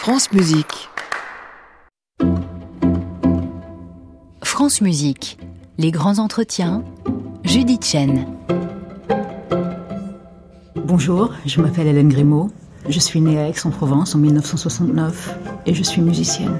France Musique. France Musique, les grands entretiens, Judith Chen. Bonjour, je m'appelle Hélène Grimaud. Je suis née à Aix-en-Provence en 1969 et je suis musicienne.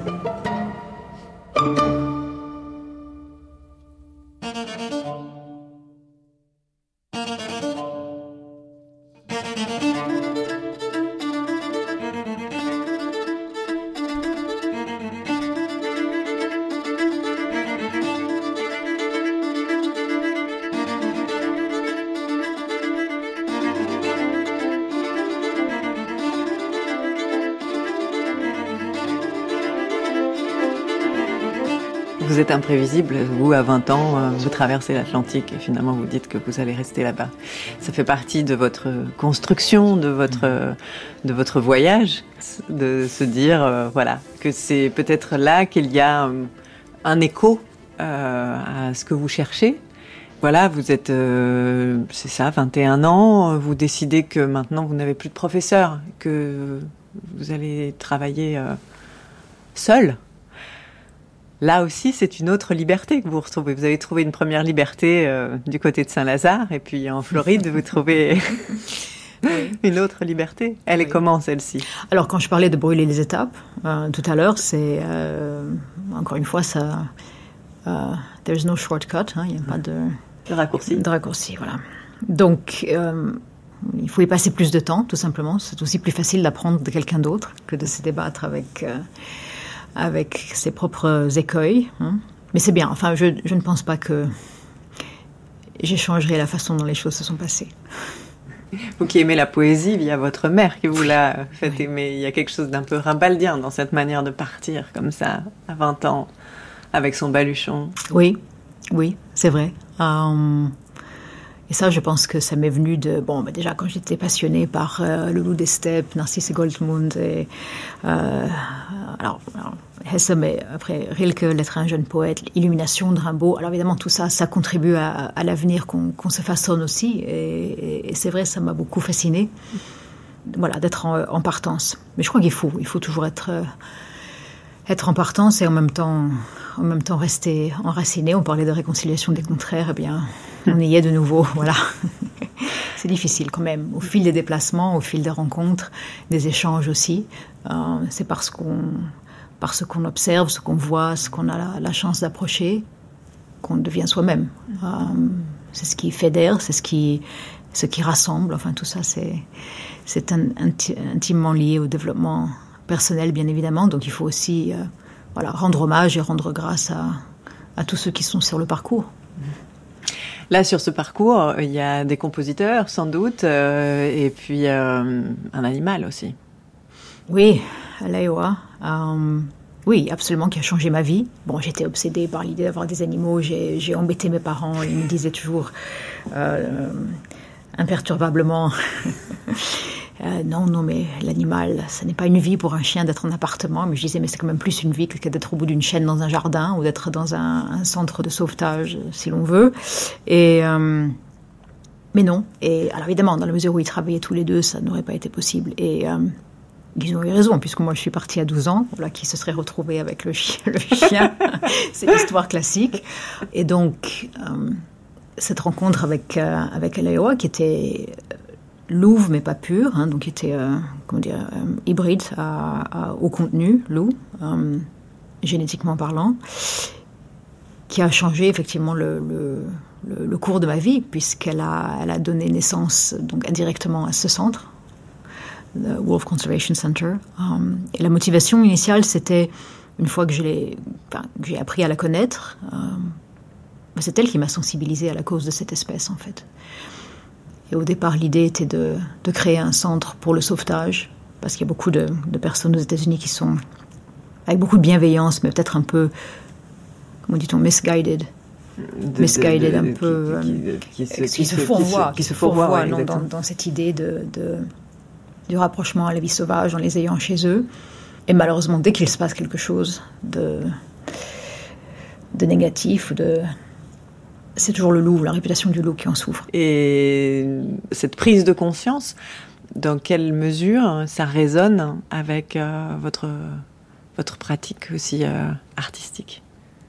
Vous êtes imprévisible, vous à 20 ans, vous traversez l'Atlantique et finalement vous dites que vous allez rester là-bas. Ça fait partie de votre construction, de votre voyage, de se dire voilà, que c'est peut-être là qu'il y a un écho à ce que vous cherchez. Voilà, vous êtes, c'est ça, 21 ans, vous décidez que maintenant vous n'avez plus de professeur, que vous allez travailler seul. Là aussi, c'est une autre liberté que vous retrouvez. Vous avez trouvé une première liberté du côté de Saint-Lazare, et puis en Floride, vous trouvez une autre liberté. Elle est comment, celle-ci ? Alors, quand je parlais de brûler les étapes, tout à l'heure, c'est, encore une fois, ça, there's no shortcut, il n'y a pas de raccourci. De raccourci, voilà. Donc, il faut y passer plus de temps, tout simplement. C'est aussi plus facile d'apprendre de quelqu'un d'autre que de se débattre avec ses propres écueils. Mais c'est bien. Enfin, je ne pense pas que j'échangerai la façon dont les choses se sont passées. Vous qui aimez la poésie via votre mère, qui vous l'a fait aimer, il y a quelque chose d'un peu rimbaldien dans cette manière de partir comme ça, à 20 ans, avec son baluchon. Oui, c'est vrai. Et ça, je pense que ça m'est venu de... Bon, déjà, quand j'étais passionnée par le loup des steppes, Narcisse Goldmund, et... alors, Hesse, mais après Rilke, L'être un jeune poète, Illumination de Rimbaud. Alors évidemment, tout ça, ça contribue à l'avenir qu'on se façonne aussi. Et c'est vrai, ça m'a beaucoup fascinée. Voilà, d'être en partance. Mais je crois qu'il faut toujours être en partance et en même temps rester enraciné. On parlait de réconciliation des contraires, eh bien, on y est de nouveau, voilà. C'est difficile quand même, au fil des déplacements, au fil des rencontres, des échanges aussi. C'est parce qu'on observe, ce qu'on voit, ce qu'on a la chance d'approcher, qu'on devient soi-même. C'est ce qui fédère, c'est ce qui rassemble. Enfin, tout ça, c'est intimement lié au développement personnel, bien évidemment. Donc, il faut aussi rendre hommage et rendre grâce à tous ceux qui sont sur le parcours. Là, sur ce parcours, il y a des compositeurs, sans doute, et puis un animal aussi. Oui, Alewa. Oui, absolument, qui a changé ma vie. Bon, j'étais obsédée par l'idée d'avoir des animaux. J'ai embêté mes parents. Ils me disaient toujours imperturbablement non, mais l'animal, ça n'est pas une vie pour un chien d'être en appartement. Mais je disais, mais c'est quand même plus une vie que d'être au bout d'une chaîne dans un jardin ou d'être dans un centre de sauvetage, si l'on veut. Mais non. Et alors évidemment, dans la mesure où ils travaillaient tous les deux, ça n'aurait pas été possible. Et ils ont eu raison, puisque moi je suis partie à 12 ans, voilà, qui se serait retrouvé avec le chien. C'est l'histoire classique. Et donc, cette rencontre avec Alewa, qui était louve, mais pas pure, donc qui était hybride au contenu, loup, génétiquement parlant, qui a changé effectivement le cours de ma vie, puisqu'elle a donné naissance donc indirectement à ce centre, le Wolf Conservation Center. Et la motivation initiale, c'était, une fois que j'ai appris à la connaître, c'est elle qui m'a sensibilisée à la cause de cette espèce, en fait. Et au départ, l'idée était de créer un centre pour le sauvetage, parce qu'il y a beaucoup de personnes aux États-Unis qui sont avec beaucoup de bienveillance, mais peut-être un peu, comment dit-on, misguided, un peu, qui se fourvoient dans cette idée du rapprochement à la vie sauvage en les ayant chez eux. Et malheureusement, dès qu'il se passe quelque chose de négatif ou c'est toujours le loup, la réputation du loup qui en souffre. Et cette prise de conscience, dans quelle mesure ça résonne avec votre pratique aussi artistique?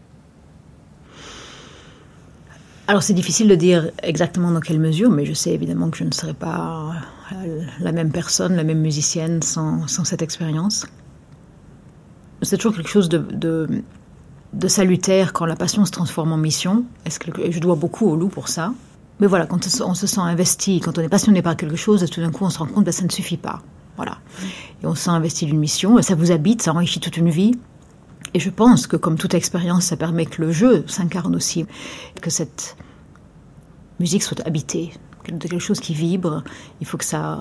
Alors c'est difficile de dire exactement dans quelle mesure, mais je sais évidemment que je ne serais pas la même personne, la même musicienne sans cette expérience. C'est toujours quelque chose de salutaire quand la passion se transforme en mission. Et je dois beaucoup au loup pour ça. Mais voilà, quand on se sent investi, quand on est passionné par quelque chose, et tout d'un coup on se rend compte que ça ne suffit pas. Voilà. Et on se sent investi d'une mission, et ça vous habite, ça enrichit toute une vie. Et je pense que comme toute expérience, ça permet que le jeu s'incarne aussi, que cette musique soit habitée, de quelque chose qui vibre. Il faut que ça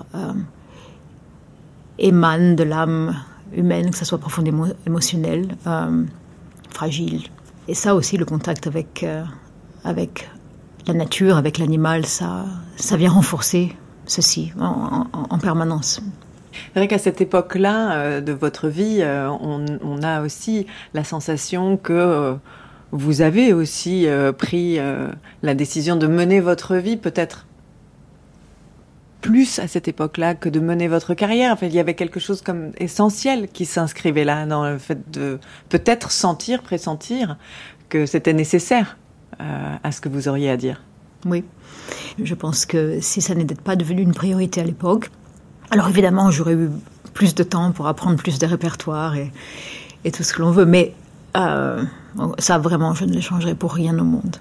émane de l'âme humaine, que ça soit profondément émotionnel, fragile. Et ça aussi, le contact avec la nature, avec l'animal, ça vient renforcer ceci en permanence. C'est vrai qu'à cette époque-là de votre vie, on a aussi la sensation que vous avez aussi pris la décision de mener votre vie peut-être plus à cette époque-là que de mener votre carrière. Enfin, il y avait quelque chose comme essentiel qui s'inscrivait là dans le fait de peut-être pressentir que c'était nécessaire à ce que vous auriez à dire. Oui, je pense que si ça n'était pas devenu une priorité à l'époque, alors évidemment, j'aurais eu plus de temps pour apprendre plus de répertoires et tout ce que l'on veut. Mais ça, vraiment, je ne le changerai pour rien au monde.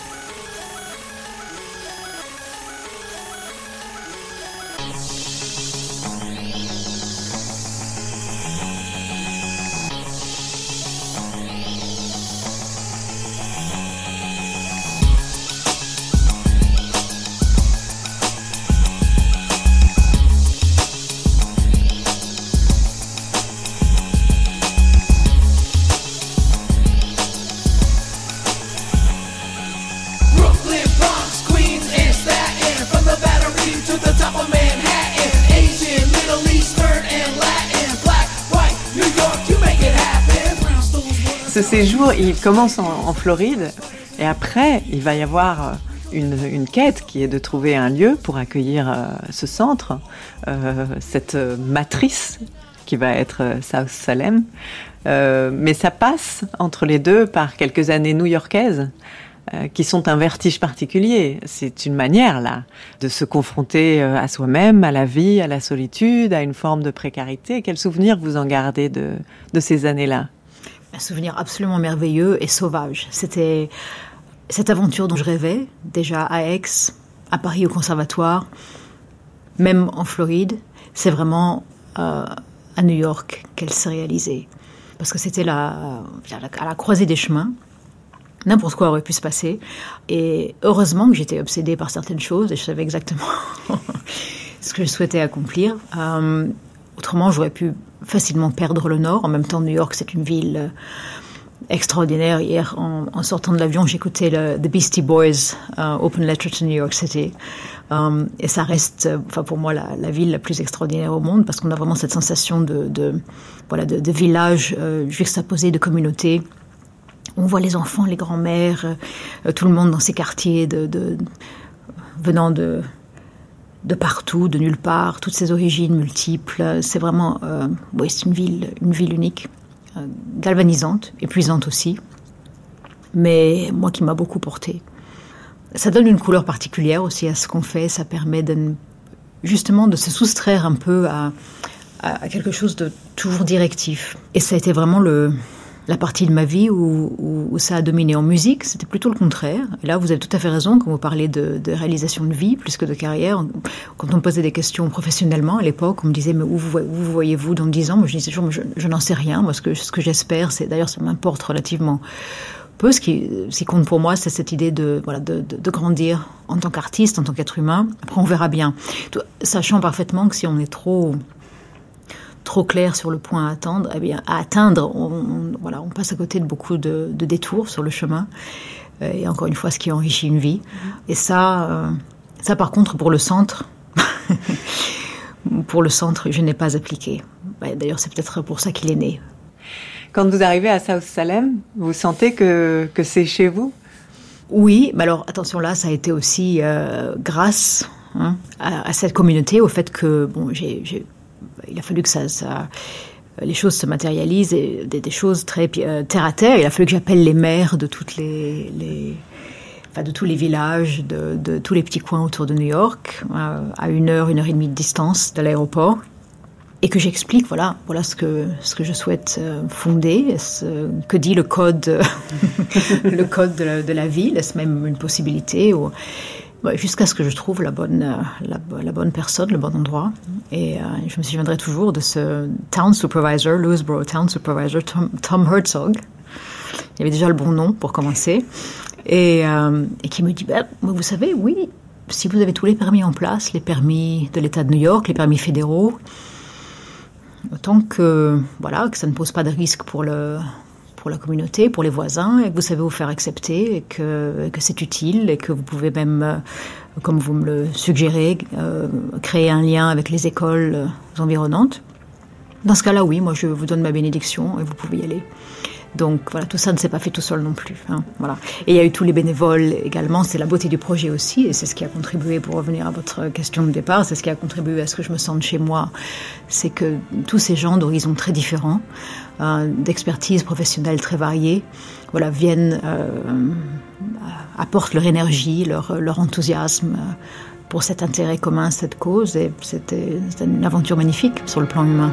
Ce séjour, il commence en Floride et après, il va y avoir une quête qui est de trouver un lieu pour accueillir ce centre, cette matrice qui va être South Salem. Mais ça passe entre les deux par quelques années new-yorkaises qui sont un vertige particulier. C'est une manière, là, de se confronter à soi-même, à la vie, à la solitude, à une forme de précarité. Quel souvenir vous en gardez de ces années-là ? Un souvenir absolument merveilleux et sauvage. C'était cette aventure dont je rêvais, déjà à Aix, à Paris au conservatoire, même en Floride. C'est vraiment à New York qu'elle s'est réalisée. Parce que c'était à la croisée des chemins. N'importe quoi aurait pu se passer. Et heureusement que j'étais obsédée par certaines choses et je savais exactement ce que je souhaitais accomplir. Autrement, j'aurais pu facilement perdre le nord. En même temps, New York, c'est une ville extraordinaire. Hier, en sortant de l'avion, j'écoutais The Beastie Boys, Open Letter to New York City. Et ça reste, pour moi, la ville la plus extraordinaire au monde parce qu'on a vraiment cette sensation de village juxtaposé, de communauté. On voit les enfants, les grands-mères, tout le monde dans ces quartiers venant de partout, de nulle part, toutes ces origines multiples. C'est vraiment, c'est une ville unique, galvanisante, épuisante aussi, mais moi qui m'a beaucoup portée. Ça donne une couleur particulière aussi à ce qu'on fait. Ça permet justement de se soustraire un peu à quelque chose de toujours directif. Et ça a été vraiment la partie de ma vie où ça a dominé. En musique, c'était plutôt le contraire. Et là, vous avez tout à fait raison quand vous parlez de réalisation de vie plus que de carrière. Quand on me posait des questions professionnellement à l'époque, on me disait « Mais où vous voyez-vous dans 10 ans ?» Moi, je disais toujours « Je n'en sais rien. Moi, ce que j'espère, c'est... D'ailleurs, ça m'importe relativement peu. Ce qui compte pour moi, c'est cette idée de grandir en tant qu'artiste, en tant qu'être humain. Après, on verra bien. Sachant parfaitement que si on est trop clair sur le point à atteindre, on passe à côté de beaucoup de détours sur le chemin. Et encore une fois, ce qui enrichit une vie. Et ça par contre, pour le centre, je n'ai pas appliqué. D'ailleurs, c'est peut-être pour ça qu'il est né. Quand vous arrivez à South Salem, vous sentez que c'est chez vous ? Oui, mais alors attention là, ça a été aussi grâce à cette communauté, au fait que il a fallu que les choses se matérialisent, et des choses très terre à terre. Il a fallu que j'appelle les maires de toutes de tous les villages, de tous les petits coins autour de New York, à 1 heure et demie de distance de l'aéroport, et que j'explique, voilà ce que je souhaite fonder, ce que dit le code, le code de la ville, est-ce même une possibilité, jusqu'à ce que je trouve la bonne personne, le bon endroit. Et je me souviendrai toujours de ce town supervisor, Lewisboro town supervisor, Tom Herzog. Il avait déjà le bon nom pour commencer. Et qui me dit, vous savez, oui, si vous avez tous les permis en place, les permis de l'État de New York, les permis fédéraux, autant que ça ne pose pas de risque pour la communauté, pour les voisins, et que vous savez vous faire accepter, et que c'est utile, et que vous pouvez même, comme vous me le suggérez, créer un lien avec les écoles environnantes. Dans ce cas-là, oui, moi je vous donne ma bénédiction et vous pouvez y aller. Donc voilà, tout ça ne s'est pas fait tout seul non plus. Voilà. Et il y a eu tous les bénévoles également, c'est la beauté du projet aussi, et c'est ce qui a contribué, pour revenir à votre question de départ, c'est ce qui a contribué à ce que je me sente chez moi, c'est que tous ces gens d'horizons très différents, d'expertise professionnelle très variée, viennent, apportent leur énergie, leur enthousiasme pour cet intérêt commun, cette cause, et c'était une aventure magnifique sur le plan humain.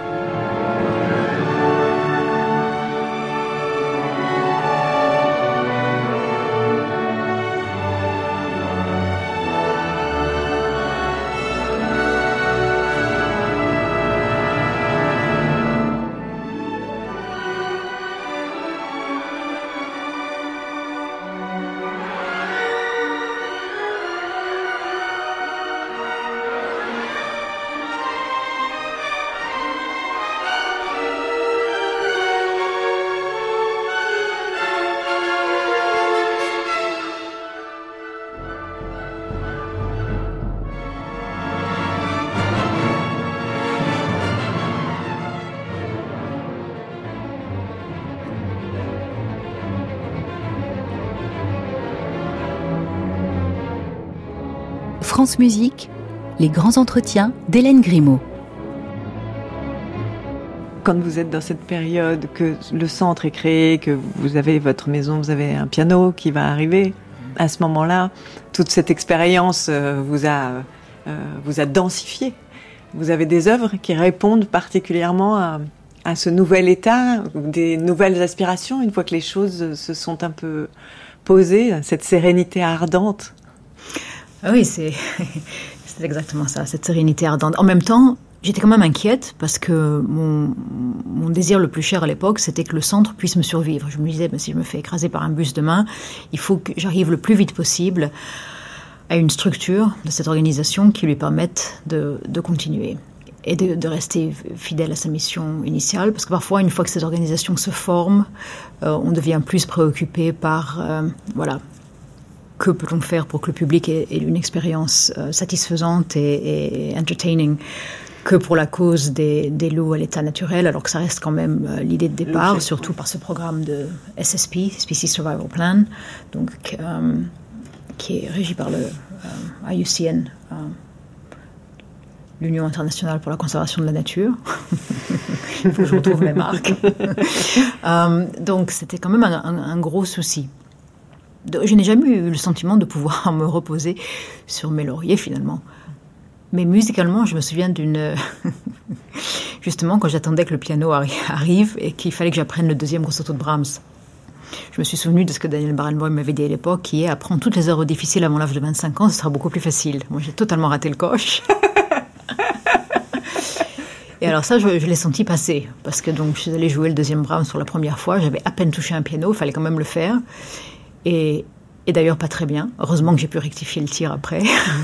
France Musique, les grands entretiens d'Hélène Grimaud. Quand vous êtes dans cette période, que le centre est créé, que vous avez votre maison, vous avez un piano qui va arriver, à ce moment-là, toute cette expérience vous a densifié. Vous avez des œuvres qui répondent particulièrement à ce nouvel état, des nouvelles aspirations, une fois que les choses se sont un peu posées, cette sérénité ardente. Oui, c'est exactement ça, cette sérénité ardente. En même temps, j'étais quand même inquiète parce que mon désir le plus cher à l'époque, c'était que le centre puisse me survivre. Je me disais, si je me fais écraser par un bus demain, il faut que j'arrive le plus vite possible à une structure de cette organisation qui lui permette de continuer et de rester fidèle à sa mission initiale. Parce que parfois, une fois que cette organisation se forme, on devient plus préoccupé par... que peut-on faire pour que le public ait une expérience satisfaisante et entertaining que pour la cause des loups à l'état naturel, alors que ça reste quand même l'idée de départ, surtout par ce programme de SSP, Species Survival Plan, donc, qui est régi par le IUCN, l'Union internationale pour la conservation de la nature. Il faut que je retrouve mes marques. Donc c'était quand même un gros souci. Je n'ai jamais eu le sentiment de pouvoir me reposer sur mes lauriers, finalement. Mais musicalement, je me souviens justement, quand j'attendais que le piano arrive et qu'il fallait que j'apprenne le deuxième concerto de Brahms. Je me suis souvenu de ce que Daniel Barenboim m'avait dit à l'époque, qui est « Apprends toutes les œuvres difficiles avant l'âge de 25 ans, ce sera beaucoup plus facile ». Moi, j'ai totalement raté le coche. Et alors ça, je l'ai senti passer, parce que donc, je suis allée jouer le deuxième Brahms pour la première fois, j'avais à peine touché un piano, il fallait quand même le faire. Et d'ailleurs pas très bien. Heureusement que j'ai pu rectifier le tir après.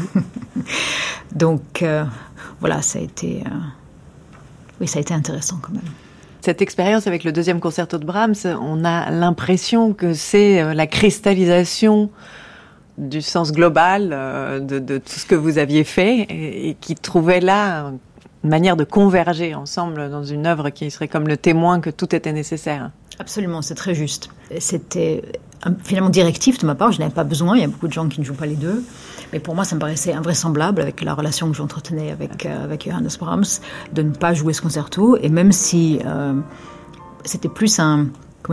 Donc ça a été intéressant quand même. Cette expérience avec le deuxième concerto de Brahms, on a l'impression que c'est la cristallisation du sens global de tout ce que vous aviez fait et qui trouvait là manière de converger ensemble dans une œuvre qui serait comme le témoin que tout était nécessaire. Absolument, c'est très juste. C'était finalement directif de ma part, je n'avais pas besoin, il y a beaucoup de gens qui ne jouent pas les deux, mais pour moi ça me paraissait invraisemblable avec la relation que j'entretenais avec Johannes Brahms, de ne pas jouer ce concerto, et même si c'était plus un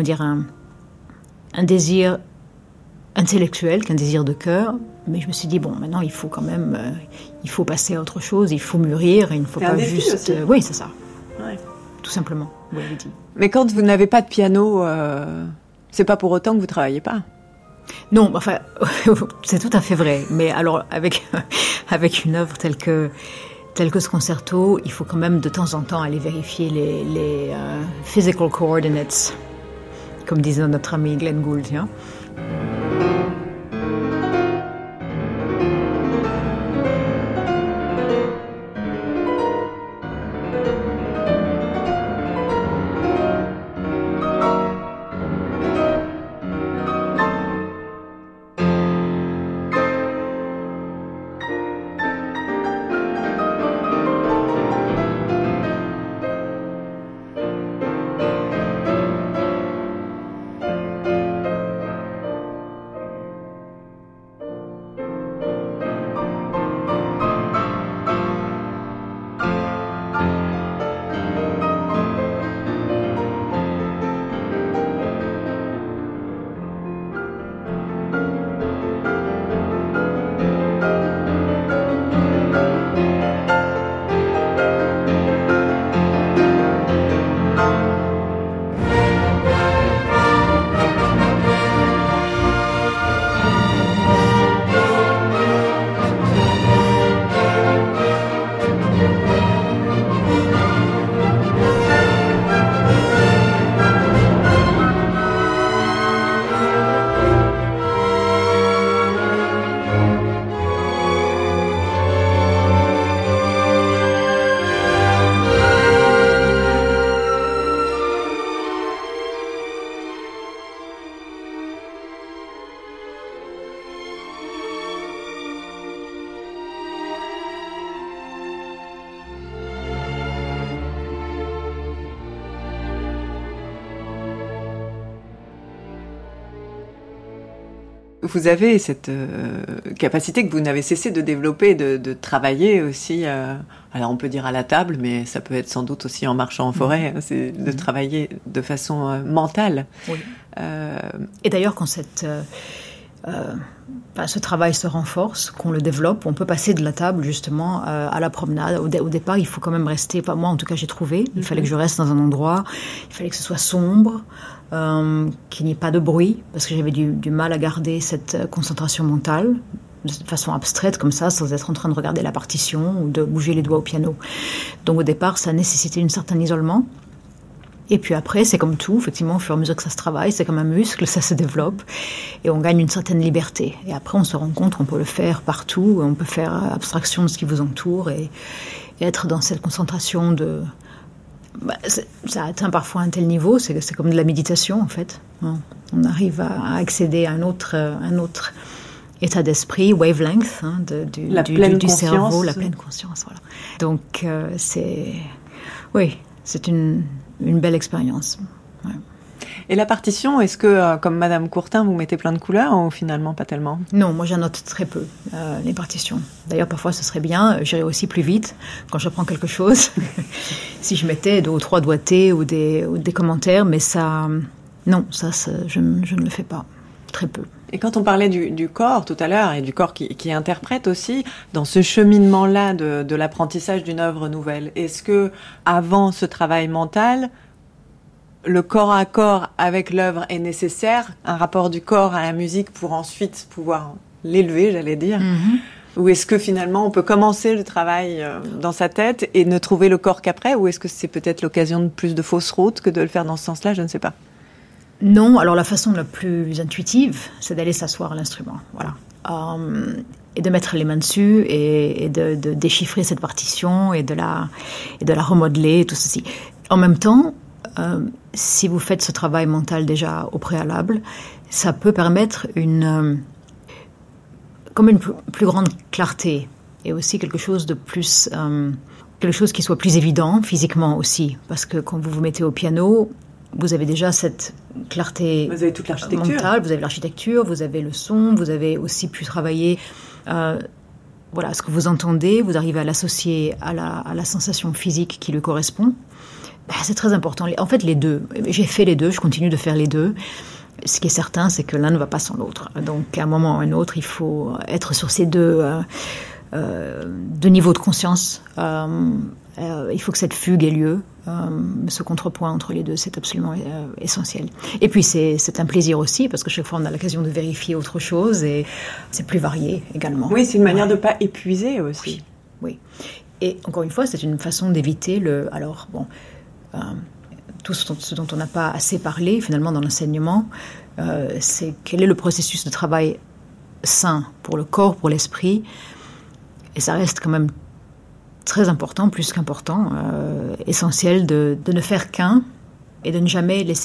désir intellectuel qu'un désir de cœur, mais je me suis dit, bon, maintenant il faut quand même, il faut passer à autre chose, il faut mûrir, il ne faut pas juste... oui, c'est ça. Ouais. Tout simplement, vous l'avez dit. Mais quand vous n'avez pas de piano, c'est pas pour autant que vous travaillez pas. Non, enfin, c'est tout à fait vrai. Mais alors, avec une œuvre telle que ce concerto, il faut quand même de temps en temps aller vérifier les physical coordinates, comme disait notre ami Glenn Gould. Hein. Vous avez cette capacité que vous n'avez cessé de développer, de travailler aussi, alors on peut dire à la table, mais ça peut être sans doute aussi en marchant en forêt, c'est de travailler de façon mentale. Oui. Et d'ailleurs, quand ce travail se renforce, qu'on le développe, on peut passer de la table justement à la promenade. Au départ, il faut quand même rester, moi en tout cas j'ai trouvé, il fallait que je reste dans un endroit, il fallait que ce soit sombre, qu'il n'y ait pas de bruit, parce que j'avais du mal à garder cette concentration mentale, de façon abstraite comme ça, sans être en train de regarder la partition ou de bouger les doigts au piano. Donc au départ, ça nécessitait un certain isolement. Et puis après, c'est comme tout, effectivement, au fur et à mesure que ça se travaille, c'est comme un muscle, ça se développe, et on gagne une certaine liberté. Et après, on se rend compte qu'on peut le faire partout, on peut faire abstraction de ce qui vous entoure, et être dans cette concentration de... ça atteint parfois un tel niveau, c'est comme de la méditation, en fait. On arrive à accéder à un autre état d'esprit, wavelength, du cerveau, la pleine conscience. Voilà. Donc, c'est une belle expérience. Ouais. Et la partition, est-ce que, comme Madame Courtin, vous mettez plein de couleurs ou finalement pas tellement ? Non, moi j'annote très peu les partitions. D'ailleurs, parfois ce serait bien, j'irais aussi plus vite quand j'apprends quelque chose. Si je mettais 2 ou 3 doigtés ou des commentaires, mais ça, non, je ne le fais pas. Très peu. Et quand on parlait du corps tout à l'heure, et du corps qui interprète aussi, dans ce cheminement-là de l'apprentissage d'une œuvre nouvelle, est-ce que, avant ce travail mental, le corps à corps avec l'œuvre est nécessaire, un rapport du corps à la musique pour ensuite pouvoir l'élever, j'allais dire, ou est-ce que finalement on peut commencer le travail dans sa tête et ne trouver le corps qu'après, ou est-ce que c'est peut-être l'occasion de plus de fausses routes que de le faire dans ce sens-là, je ne sais pas. Non, alors la façon la plus intuitive, c'est d'aller s'asseoir à l'instrument, voilà. Et de mettre les mains dessus et de déchiffrer cette partition et de la remodeler, tout ceci. En même temps, si vous faites ce travail mental déjà au préalable, ça peut permettre une plus grande clarté et aussi quelque chose de plus quelque chose qui soit plus évident physiquement aussi. Parce que quand vous vous mettez au piano, vous avez déjà cette clarté vous avez toute l'architecture. mentale, vous avez l'architecture, vous avez le son, vous avez aussi pu travailler voilà, ce que vous entendez, vous arrivez à l'associer à la sensation physique qui lui correspond. C'est très important. En fait, les deux. J'ai fait les deux, je continue de faire les deux. Ce qui est certain, c'est que l'un ne va pas sans l'autre. Donc, à un moment ou à un autre, il faut être sur ces deux niveaux de conscience. Il faut que cette fugue ait lieu. Ce contrepoint entre les deux, c'est absolument essentiel. Et puis, c'est un plaisir aussi, parce que chaque fois, on a l'occasion de vérifier autre chose, et c'est plus varié également. Oui, c'est une manière de ne pas épuiser aussi. Oui. Et encore une fois, c'est une façon d'éviter tout ce dont on n'a pas assez parlé, finalement, dans l'enseignement, c'est quel est le processus de travail sain pour le corps, pour l'esprit. Et ça reste quand même très important, plus qu'important, essentiel de ne faire qu'un et de ne jamais laisser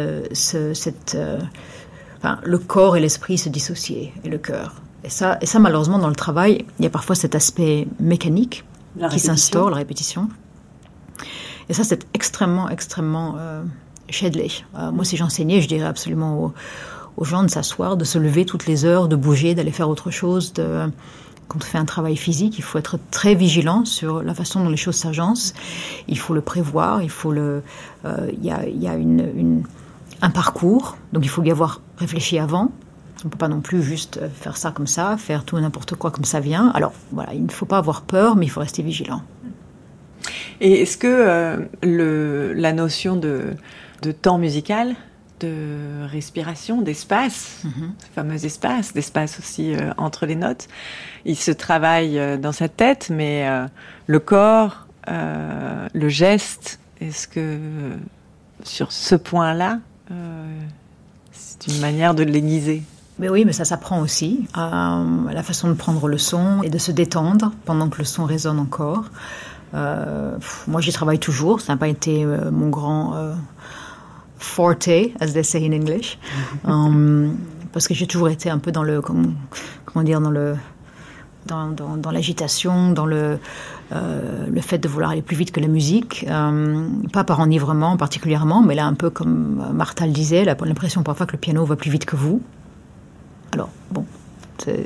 le corps et l'esprit se dissocier, et le cœur. Et ça, malheureusement, dans le travail, il y a parfois cet aspect mécanique qui s'instaure, la répétition. Et ça, c'est extrêmement, extrêmement schädlich. Moi, si j'enseignais, je dirais absolument aux gens de s'asseoir, de se lever toutes les heures, de bouger, d'aller faire autre chose. Quand on fait un travail physique, il faut être très vigilant sur la façon dont les choses s'agencent. Il faut le prévoir, il y a un parcours, donc il faut y avoir réfléchi avant. On ne peut pas non plus juste faire ça comme ça, faire tout et n'importe quoi comme ça vient. Alors, voilà, il ne faut pas avoir peur, mais il faut rester vigilant. Et est-ce que la notion de temps musical, de respiration, d'espace, ce fameux espace, d'espace aussi entre les notes, il se travaille dans sa tête, mais le corps, le geste, est-ce que sur ce point-là, c'est une manière de l'aiguiser? Mais oui, mais ça s'apprend aussi. La façon de prendre le son et de se détendre pendant que le son résonne encore. Moi, j'y travaille toujours. Ça n'a pas été mon grand forte, as they say in English, parce que j'ai toujours été un peu dans le, comment dire, dans l'agitation, dans le fait de vouloir aller plus vite que la musique, pas par enivrement particulièrement, mais là un peu comme Martha le disait, elle a l'impression parfois que le piano va plus vite que vous. Alors bon, c'est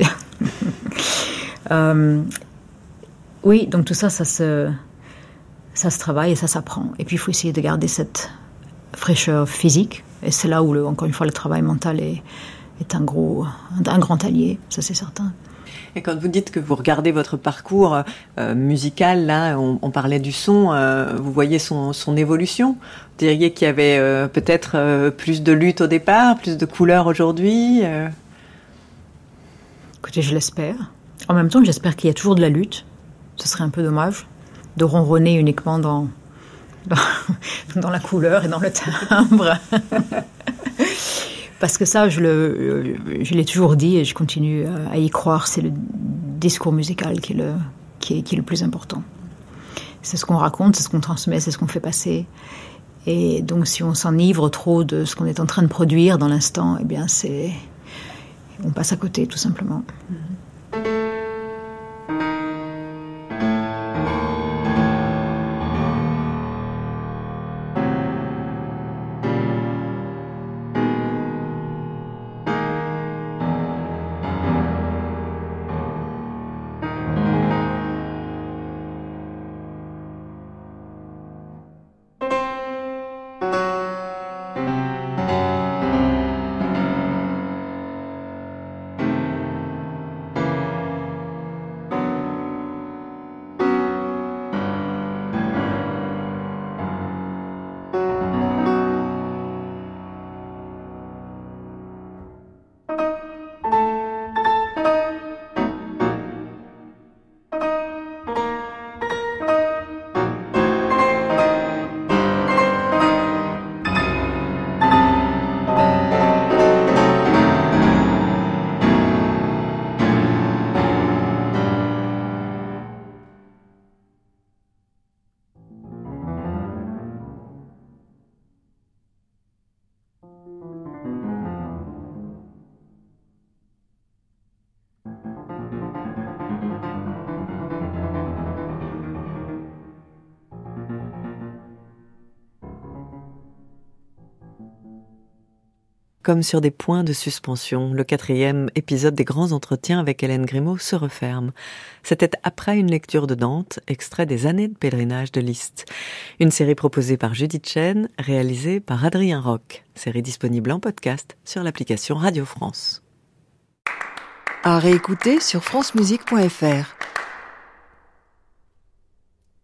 oui, donc tout ça, ça se travaille et ça s'apprend. Et puis il faut essayer de garder cette fraîcheur physique. Et c'est là où, encore une fois, le travail mental est un grand allié, ça c'est certain. Et quand vous dites que vous regardez votre parcours musical, là, on parlait du son, vous voyez son évolution. Vous diriez qu'il y avait peut-être plus de lutte au départ, plus de couleurs aujourd'hui Écoutez, je l'espère. En même temps, j'espère qu'il y a toujours de la lutte. Ce serait un peu dommage de ronronner uniquement dans la couleur et dans le timbre. Parce que ça, je l'ai toujours dit et je continue à y croire, c'est le discours musical qui est le plus important. C'est ce qu'on raconte, c'est ce qu'on transmet, c'est ce qu'on fait passer. Et donc, si on s'enivre trop de ce qu'on est en train de produire dans l'instant, eh bien, on passe à côté, tout simplement. Comme sur des points de suspension, le 4e épisode des grands entretiens avec Hélène Grimaud se referme. C'était après une lecture de Dante, extrait des années de pèlerinage de Liszt. Une série proposée par Judith Chen, réalisée par Adrien Roch. Série disponible en podcast sur l'application Radio France. À réécouter sur francemusique.fr.